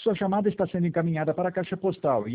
Sua chamada está sendo encaminhada para a caixa postal